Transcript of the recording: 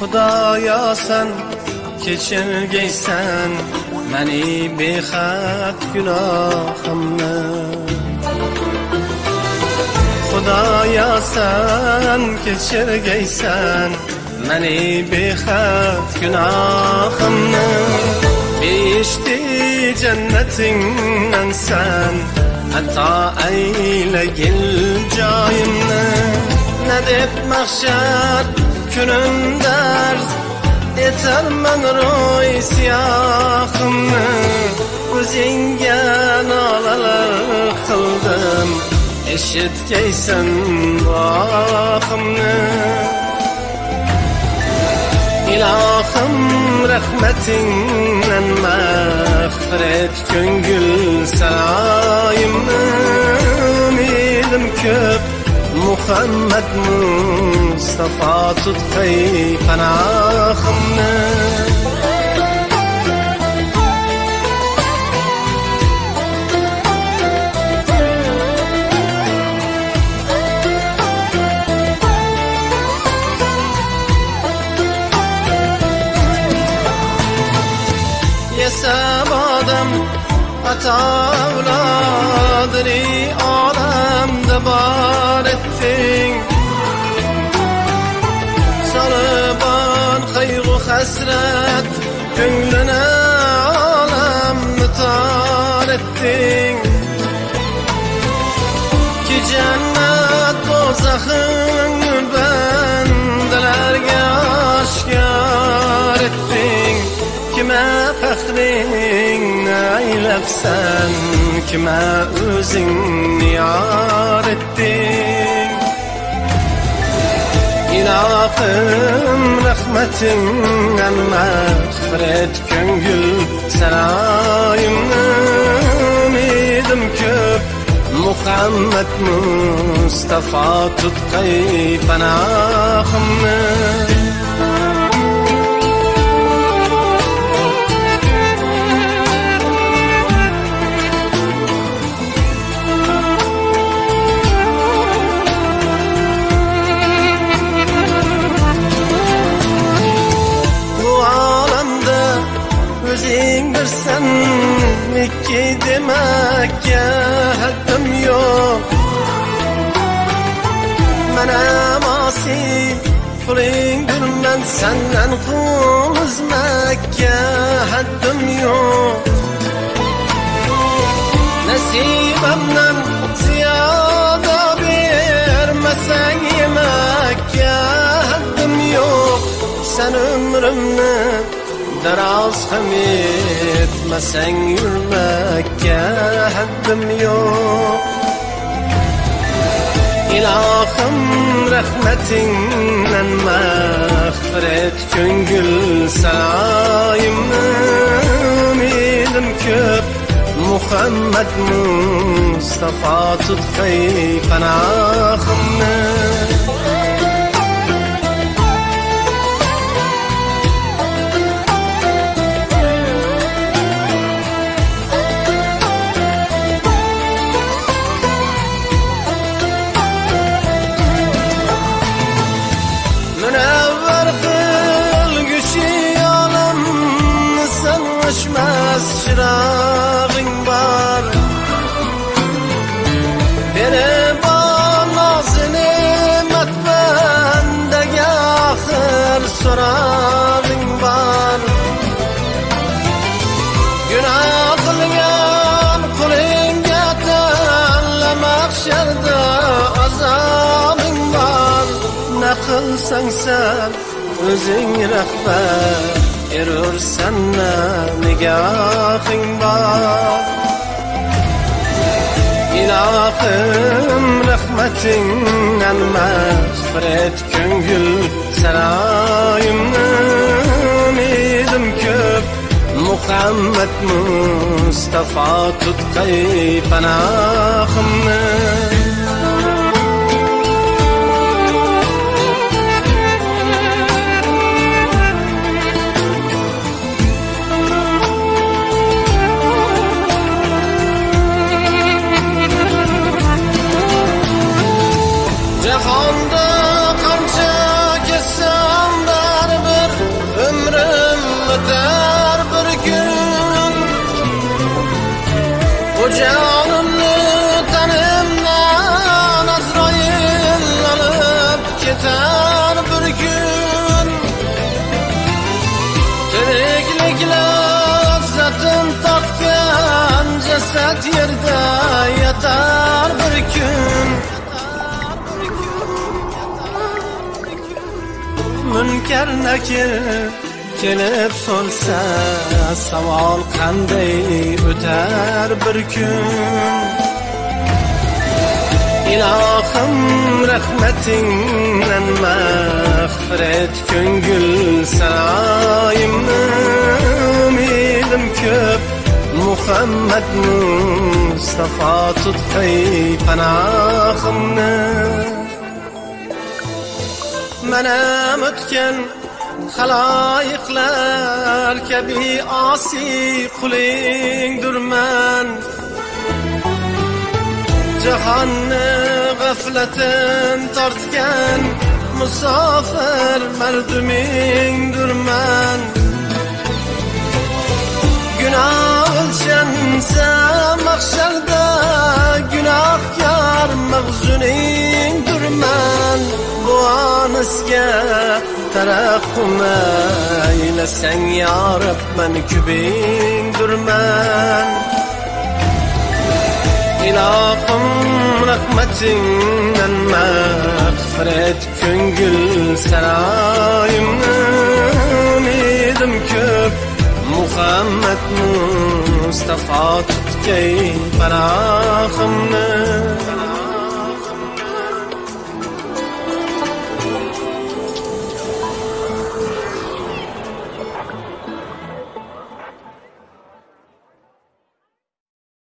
Xudoyo sen kechirgaysan meni bexat gunohimni. Xudoyo sen kechirgaysan meni bexat gunohimni. Beshti jannatingdan sen hato aylagil joyimni. Ne deb mahshar kunimda etarman ro'y siyohimni. O'zingga nolalar qildim, eshitgaysan vohimni. Ilohim rahmatingdan mag'firat ko'ngil saroyimni. Umidim ko'p Muhammad Mustafa tutqay panohimni. Yesab odam ata avlodini olamda bor etding. Solibon qayg'u hasrat ko'nglini olamni tor etding. Ki jannat do'zaxing bandalarga oshkor etding. Kime faxringni aylabsan, kime o'zingni yor etding. Ilohim rahmatingdan mag'firat ko'ngil saroyimni. Umidim ko'p Muhammad Mustafa tutqay panohimni. O'zing bilsan ikki demakka haddim yo'q. Mana mosiy qulingdirman, sandan qo'mizmakka haddim yo'q. Nasibamdan ziyoda bermasang yemakka haddim yo'q. Sen umrimni daroz ham etmasang yurmakka haddim yo'q. Ilohim rahmatingdan mag'firat ko'ngil saroyimni. Umidim ko'p Muhammad Mustafa tutqay panohimni. Çırağın var, beni bana nimet bendeki ahir sorağın var. Günah kılgan kulingga tanlamak şerda azabın var. Ne kılsan sen özün rahbar, erursan nigohing bor. Ilohim rahmatingdan mag'firat ko'ngil saroyimni. Umidim ko'p Muhammad Mustafa tutqay panohimni. Jahonda qancha kesam darbi nakir kelib solsa savol qanday o'tar bir kun. İlahım rahmetinle mağfiret köngül sarayımı ümidim köp Muhammed Mustafa tutqay panahımni. Menem ötken halayiqlar kabi asi qulingdirman. Jahonni g'aflatin tortgan musofir mardumingdirman. Günah o'lchansa mahsharda gunohkor mahzuningdirman. Bu onisga taraqqum aylasang ya Rab men kubingdirman. İlahım rahmetinle mağfiret köngül sarayımni ümidim köp Muhammed Mustafa tutqay panah